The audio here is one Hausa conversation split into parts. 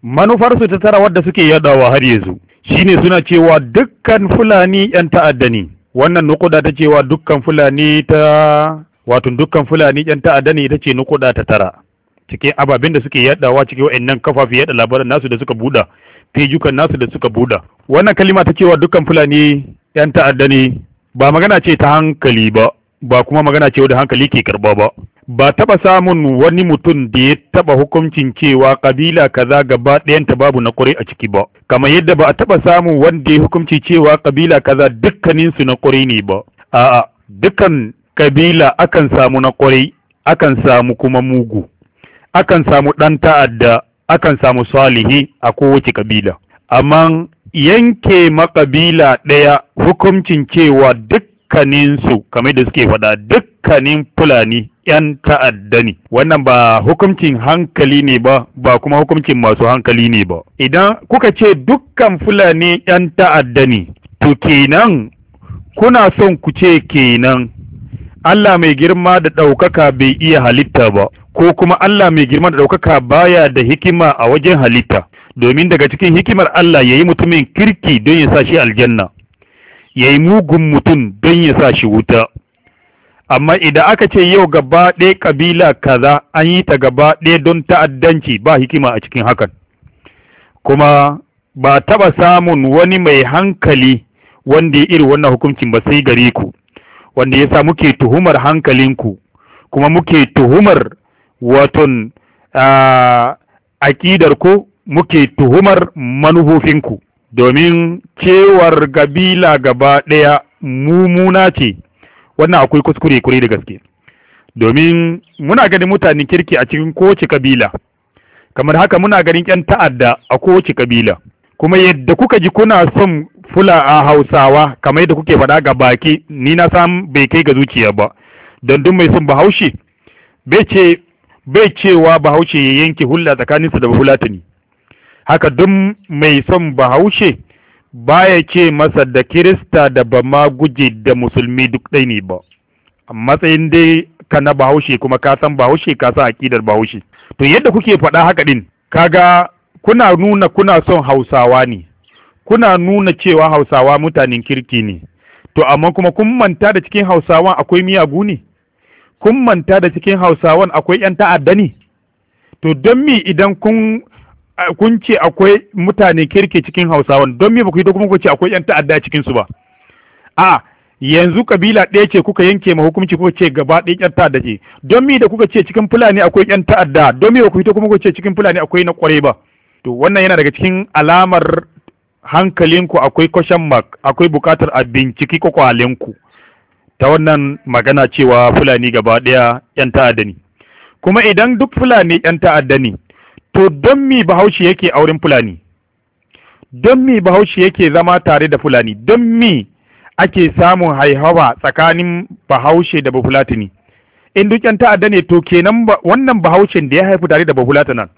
manufarsu ta tara wadda suke yadawa har yanzu shine suna cewa dukkan fulani yan ta'adda ne. Wannan nukuda ta cewa dukkan fulani dukkan fulani yan ta'adda ne ita ce nukuda ta tara cikin ababen da suke yadawa cikin wa'annan kafafi yada labaran nasu da suka buɗa, fejukan nasu da suka buɗa. Wannan kalima ta cewa dukkan fulani yan ta'adda ne ba magana ce ta hankali ba kuma magana ce wadda hankali ke karba ba taba samun wani mutum da ya taba hukuncin cewa kabila kaza gaba ɗayanta babu na ƙwarai a ciki ba, kamar yadda ba a taba samun wanda ya hukunci cewa kabila kaza dukkanin su na ƙwarai ne ba. A'a, dukkan kabila akan samu na ƙwarai, akan samu kuma mugu, akan samu ɗan ta'adda, akan samu salihi a kowace kabila. Amma yanke makabila ɗaya hukuncin cewa dukkaninsu kamar da suke faɗa dukkanin fulani ‘yan ta'adda ne, wannan ba hukuncin hankali ne ba kuma hukuncin masu hankali ne ba. Idan kuka ce dukkan fulani ‘yan ta'adda ne, to kenan kuna son ku ce kenan Allah mai girma da ɗaukaka bai iya halitta ba, ko kuma Allah mai girma da ɗaukaka baya da hikima a wajen halitta, domin daga cikin hikimar Allah ya yi mutumin kirki don ya sa shi aljanna, ya yi mugun mutum don ya sa shi wuta. Amma idan aka ce yau gaba ɗaya ƙabila kaza an yi ta gaba ɗaya don ta'addanci, ba hikima a cikin hakan, kuma ba taɓa samun wani mai hankali wanda ya iri wannan hukuncin ba sai gare ku, wanda ya sa muke tuhumar hankalinku kuma muke tuhumar waton aƙidar ku, muke tuhumar manufofinku, domin cewar ƙabila gaba ɗaya mumuna ce. Wannan akwai kuskure kure da gaske, domin muna ganin mutanen kirki a cikin kowace kabila, kamar haka muna ganin ƴan ta'adda a kowace kabila. Kuma yadda kuka ji kuna son a Hausawa kamar yadda kuke faɗa ga baki, ni na san bai kai ga zuciya ba, don duk mai son Bahaushe bai cewa Bahaushe ya yanke hulɗa tsakaninsa da Bafulatani. Haka duk mai son Bahaushe baya ce masa da Kirista da bama guje da musulmi duk ɗai ne ba, a matsayin dai ka na Bahaushe kuma ka san Bahaushe ka san aƙidar Bahaushe. To yadda kuke faɗa haka ɗin, kaga kuna nuna kuna son Hausawa ne, kuna nuna cewa Hausawa mutanen kirki ne, to amma kuma kun manta da cikin Hausawan akwai miyagu ne, kun manta da cikin Hausawan akwai ƴan ta'adda ne. To don me idan kun ce akwai mutane kirki cikin Hausawan, don me ba ku yi da kuma ku ce akwai ƴan ta'adda a cikin su ba? A yanzu kabila ɗaya ce kuka yanke ma hukunci kuka ce gaba ɗaya ƴan ta'adda ce, don me da kuka ce cikin Fulani akwai ƴan ta'adda, don me ba ku yi da kuma ku ce cikin Fulani akwai na ƙwarai ba? To wannan yana daga cikin alamar hankalinku akwai question mark, akwai buƙatar a binciki kwakwalinku ta wannan magana cewa Fulani gaba ɗaya ƴan ta'adda ne. Kuma idan duk Fulani ƴan ta'adda ne, to don mi Bahaushe yake auren Fulani, don mi Bahaushe yake zama tare da Fulani, don mi ake samun haihawa tsakanin Bahaushe da Bafulatani? In duk ƴan ta'adda ne, to kenan wannan Bahaushen da ya haifu tare da Bafulatanan,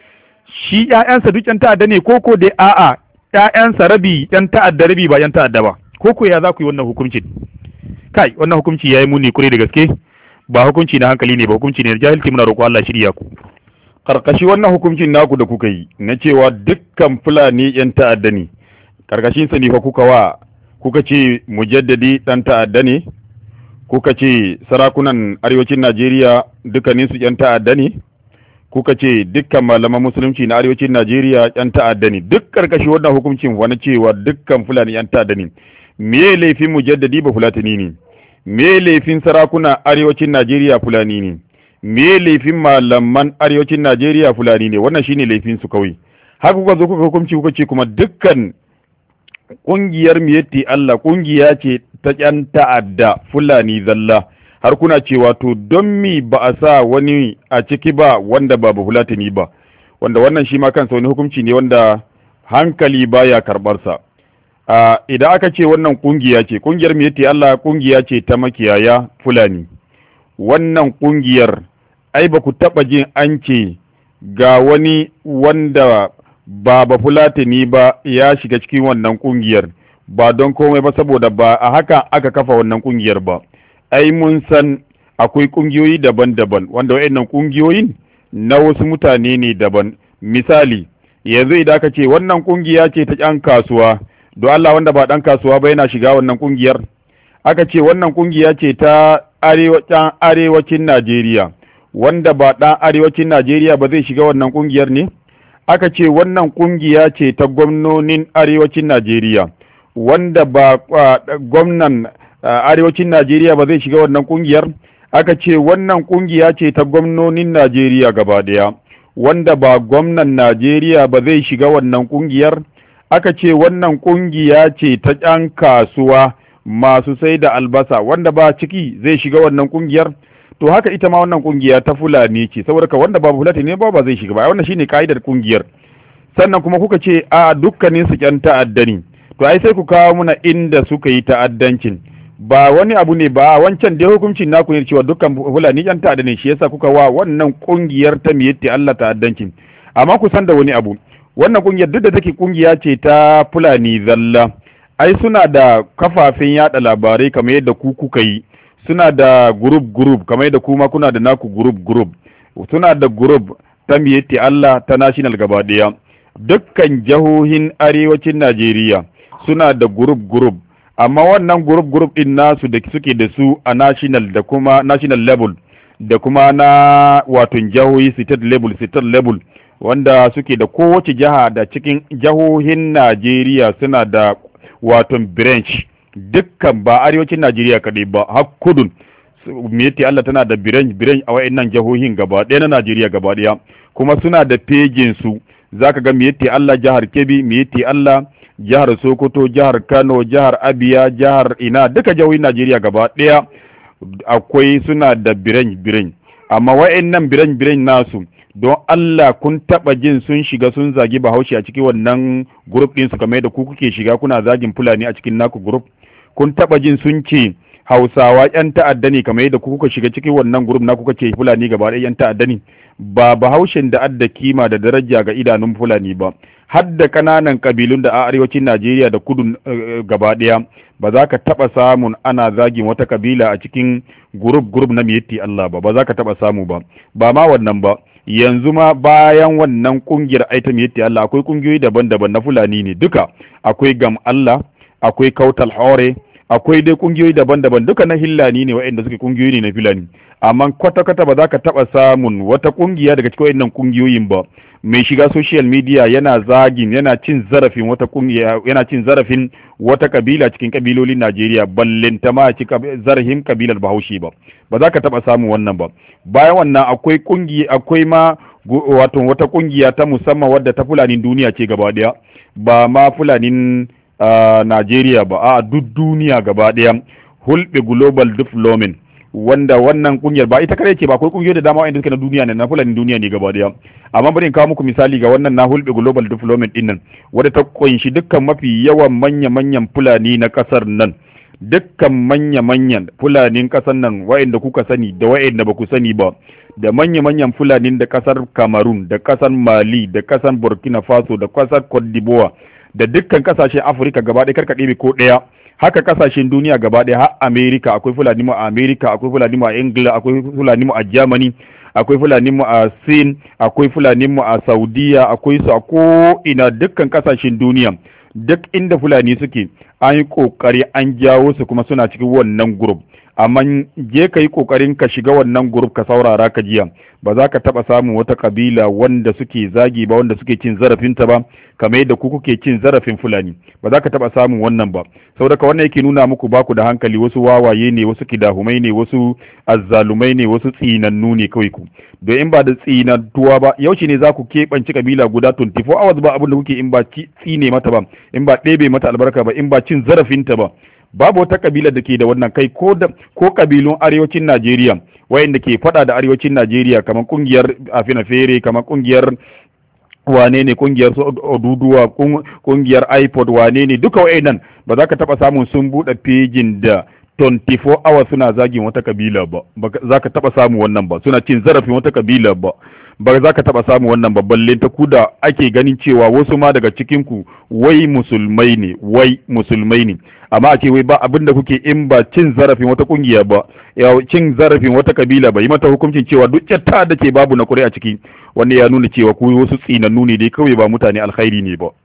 shi ƴaƴansa duk ƴan ta'adda ne, koko dai a'a ƴaƴansa rabi ƴan ta'adda rabi ba ƴan ta'adda ba, koko ya za ku yi wannan hukuncin? Kai, wannan hukunci ya yi muni kure da gaske, ba hukunci na hankali ne ba, hukunci ne na jahilci. Muna roƙo Allah shirya ku. Karkashi wannan hukuncin naku da kuka yi na cewa dukkan Fulani yan ta'adda ne, karkashin sa ne fa kuka ce mujaddadi dan ta'adda ne, kuka ce sarakunan arewacin Najeriya dukkanin su yan ta'adda ne, kuka ce dukkan malaman musulunci na arewacin Najeriya yan ta'adda ne. Duk karkashi wannan hukuncin wani cewa dukkan Fulani yan ta'adda ne. Me laifin mujaddadi ba Fulatani ne? Me laifin sarakunan arewacin Najeriya Fulani ne? Me laifin malaman arewacin Najeriya Fulani ne? Wannan shine laifin su kawai. Haka kuka zo kuka hukunci kuka ce kuma dukkan kungiyar Miyetti Allah kungiya ce ta ƴan ta'adda Fulani zalla, har kuna cewa to don mi ba a sa wani a ciki ba wanda ba Fulatani ba, wanda wannan shi ma kansa wani hukunci ne wanda hankali baya karɓar sa. Idan aka ce wannan kungiya ce, kungiyar Miyetti Allah kungiya ce ta makiyaya Fulani, wannan kungiyar ai ba ku taɓa jin an ce ga wani wanda ba Fulatani ba ya shiga cikin wannan kungiyar, ba don komai ba saboda ba a haka aka kafa wannan kungiyar ba. Ai mun san akwai kungiyoyi daban-daban wanda wayannan kungiyoyin na wasu mutane ne daban. Misali, yanzu idan aka ce wannan kungiya ce ta ƴan kasuwa, don Allah wanda ba ɗan kasuwa ba yana shiga wannan kungiyar? Aka ce wannan kungiya ce ta arewacin Najeriya, wanda ba ɗan arewacin Najeriya ba zai shiga wannan kungiyar ne? Aka ce wannan kungiya ce ta gwamnonin arewacin Najeriya, wanda ba gwamnan arewacin Najeriya ba zai shiga wannan kungiyar? Aka ce wannan kungiya ce ta gwamnonin Najeriya gaba daya, wanda ba gwamnan Najeriya ba zai shiga wannan kungiyar? Aka ce wannan kungiya ce ta ƴan kasuwa masu sai da albasa, wanda ba ciki zai shiga wannan kungiyar? To haka ita ma wannan kungiya ta Fulani ce, saboda ka wanda ba Fulani ne ba zai shiga ba. Wannan shine kaidar kungiyar. Sannan kuma kuka ce a dukkanin su ƴan ta'adda ne. To ai sai ku kawo muna inda suka yi ta'addancin. Ba wani abu ne ba, wancan dai hukuncin naku ne cewa dukkan Fulani ƴan ta'adda ne, shi yasa kuka wa wannan kungiyar ta Miyetti Allah ta'addancin. Amma ku san da wani abu, wannan kungiyar duk da take kungiya ce ta Fulani zalla, ai suna da kafafen yada labarai kamar yadda ku kuka yi, suna da group kamar yadda kuma kuna da naku group, suna da group ta Miyetti Allah ta national gaba daya. Dukkan jihohin arewacin Najeriya suna da group, amma wannan group din nasu da suke da su a national da kuma national level da kuma na wato jihohi state level wanda suke da kowace jiha da cikin jihohin Najeriya suna da wato branch, dukkan ba arewacin Najeriya kadai ba har kudun Miyetti Allah tana da branch a wayannan jihohin gaba ɗaya na Najeriya gaba ɗaya, kuma suna da pejin su zaka ga Miyetti Allah jihar Kebbi, Miyetti Allah jihar Sokoto, jihar Kano, jihar Abia, jihar ina duka jihohin Najeriya gaba ɗaya akwai suna da branch, amma wayannan branch nasu don Allah kun taba jin sun shiga sun zagi Bahaushe a cikin wannan group din su kamar da ku kuke shiga kuna zagin Fulani a cikin naku group? Kun taba jin sun ce Hausawa ƴan ta'adda ne kamar yadda ku kuka shiga cikin wannan group na kuka ce Fulani gaba ɗaya ƴan ta'adda ne? Ba Bahaushen da adda kima da daraja ga idanun Fulani ba, har da kananan kabilun da a arewacin Najeriya da kudu gaba ɗaya ba za ka taba samun ana zagin wata kabila a cikin group na Miyetti Allah ba za ka taba samu ba. Ba ma wannan ba, yanzu ma bayan wannan kungiyar aita Miyetti Allah akwai kungiyoyi daban-daban na Fulani ne duka, akwai Gam Allah, akwai Kautal Hore, akwai dai kungiyoyi daban-daban duka na Hillani ne waɗanda suke kungiyoyi ne na Fulani, amma kwata-kwata ba za ka taɓa samun wata kungiya daga cikin waɗannan kungiyoyin ba mai shiga social media yana zagin, yana cin zarafin wata kungiya, yana cin zarafin wata kabila cikin kabilolin Najeriya, ballenta ma ci zarafin kabilar Bahaushe ba za ka taɓa samun wannan ba. Bayan wannan akwai akwai ma wato wata kungiya ta musamman wadda ta Fulanin duniya ce gaba daya, ba ma Fulanin Najeriya ba, a duk duniya gaba daya, Hulbe Global Development, wanda wannan kungiyar ba ita kare ce ba, akwai kungiyoyi da dama wanda suke na duniya ne, na Fulanin duniya ne gaba daya. Amma bari in kawo muku misali ga wannan na Hulbe Global Development din nan, wadda ta kunshi dukkan mafi yawan manya-manyan Fulani na kasar nan, dukkan manya-manyan Fulanin kasar nan wa'anda kuka sani da wa'anda ba ku sani ba, da manya-manyan Fulanin da kasar Cameroon, da kasar Mali, da kasar Burkina Faso, da kasar Cote d'Ivoire, da dukkan kasashen Afirka gaba ɗaya karka ɗebe ko ɗaya, haka kasashen duniya gaba ɗaya, har America akwai Fulani mu a America, akwai Fulani mu a Ingila, akwai Fulani mu a Germany, akwai Fulani mu a Sin, akwai Fulani mu a Saudiya, akwai su a ko ina dukkan kasashen duniya. Duk inda Fulani suke an yi kokari an jawo su kuma suna cikin wannan group, amma je ka yi kokarin ka shiga wannan group ka saurara ka jiya, ba za ka taba samun wata kabila wanda suke zagi ba, wanda suke cin zarafinta ba kamar yadda ku kuke cin zarafin Fulani, ba za ka taba samun wannan ba. Saboda wannan yake nuna muku baku da hankali, wasu wawaye ne, wasu kidahumai ne, wasu azzalumai ne, wasu tsinannu ne kawai ku. Don in ba da tsinantuwa ba, yaushe ne za ku keɓanci kabila guda 24 hours ba abin da kuke in ba tsine mata ba, in ba ɗebe mata albarka ba, in ba cin zarafinta ba. Babu wata kabila da ke da wannan kai, ko kabilun arewacin Najeriya wayanda ke fada da arewacin Najeriya kamar kungiyar Afina Fere, kamar kungiyar wane ne, kungiyar Oduduwa, kungiyar iPod wane ne, duka wayannan ba za ka taba samun sun bude pejin da 24 hours suna zagin wata kabila ba za ka taba samu wannan ba, suna cin zarafin wata kabila ba za ka taba samu wannan ba, balle ta ku da ake ganin cewa wasu ma daga cikin ku wai musulmai ne amma a ce wai ba abinda kuke in ba cin zarafin wata kungiya ba, cin zarafin wata kabila ba, yi mata hukuncin cewa duk ta da ke babu na kure a ciki, wanda ya nuna cewa ku wasu tsinannu ne dai kawai ba mutane alkhairi ne ba.